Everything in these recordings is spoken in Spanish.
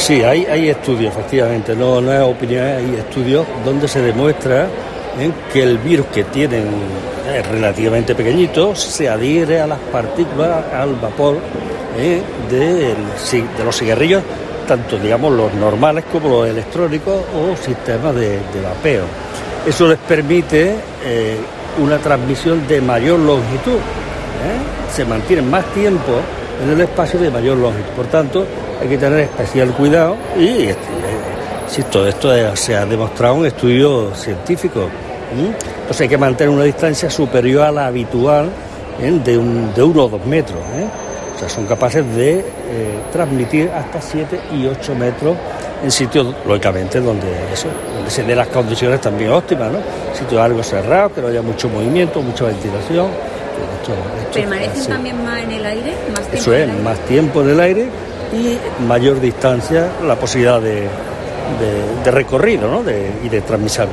Sí, hay estudios, efectivamente, no es opinión, hay estudios donde se demuestra que el virus que tienen es relativamente pequeñito, se adhiere a las partículas, al vapor de los cigarrillos, tanto digamos los normales como los electrónicos o sistemas de vapeo. Eso les permite una transmisión de mayor longitud, se mantienen más tiempo en el espacio de mayor longitud. Por tanto, hay que tener especial cuidado y todo esto se ha demostrado en estudios científicos. Entonces hay que mantener una distancia superior a la habitual de 1 o 2 metros. O sea, son capaces de transmitir hasta 7 y 8 metros en sitios, lógicamente, donde se den las condiciones también óptimas, ¿no? Sitios algo cerrados, que no haya mucho movimiento, mucha ventilación. ¿Permanecen también más en el aire? Eso es, más tiempo en el aire y mayor distancia, la posibilidad de recorrido, ¿no? Y de transmisión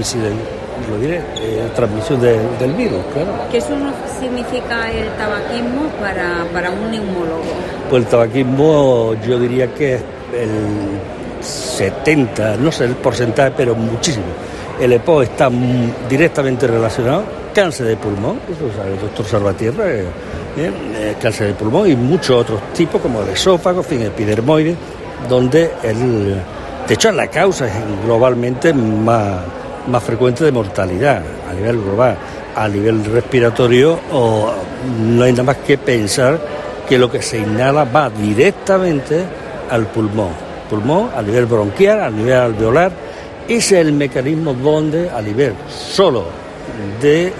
del virus, claro. ¿Qué eso significa el tabaquismo para un neumólogo? Pues el tabaquismo yo diría que es el 70, no sé el porcentaje, pero muchísimo. El EPOC está directamente relacionado, cáncer de pulmón, eso lo sabe el doctor Salvatierra, cáncer de pulmón y muchos otros tipos como el esófago, epidermoides, donde de hecho la causa es globalmente más frecuente de mortalidad a nivel global. A nivel respiratorio no hay nada más que pensar que lo que se inhala va directamente al pulmón a nivel bronquial, a nivel alveolar. Ese es el mecanismo donde a nivel solo de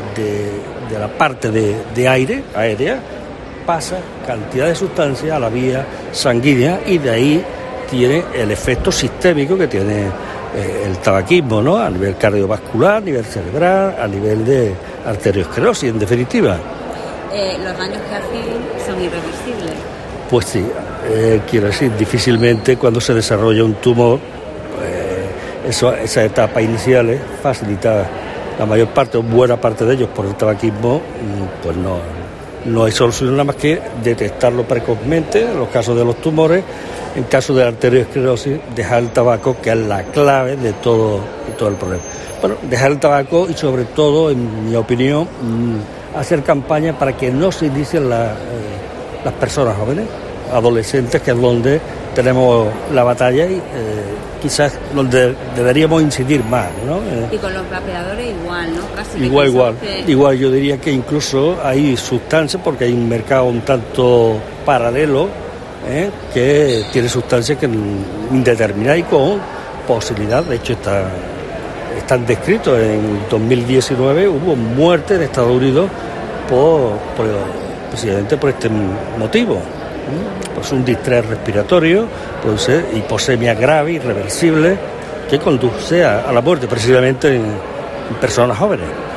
la parte de aire, aérea, pasa cantidad de sustancia a la vía sanguínea y de ahí tiene el efecto sistémico que tiene el tabaquismo, ¿no? A nivel cardiovascular, a nivel cerebral, a nivel de arteriosclerosis, en definitiva. ¿Los daños que hacen son irreversibles? Pues sí, quiero decir, difícilmente cuando se desarrolla un tumor, esa etapa inicial es facilitada, la mayor parte o buena parte de ellos por el tabaquismo, pues no hay solución nada más que detectarlo precozmente en los casos de los tumores. En caso de arteriosclerosis, dejar el tabaco, que es la clave de todo el problema. Bueno, dejar el tabaco y sobre todo, en mi opinión, hacer campaña para que no se inicien las personas jóvenes, adolescentes, que es donde tenemos la batalla y quizás donde deberíamos incidir más, ¿no? Y con los vapeadores igual, ¿no? Casi Igual yo diría que incluso hay sustancias, porque hay un mercado un tanto paralelo, que tiene sustancias que indeterminadas y con posibilidad, de hecho están descritos. En 2019 hubo muerte en Estados Unidos precisamente por este motivo. Pues un distrés respiratorio, puede ser hiposemia grave, irreversible, que conduce a la muerte precisamente en personas jóvenes.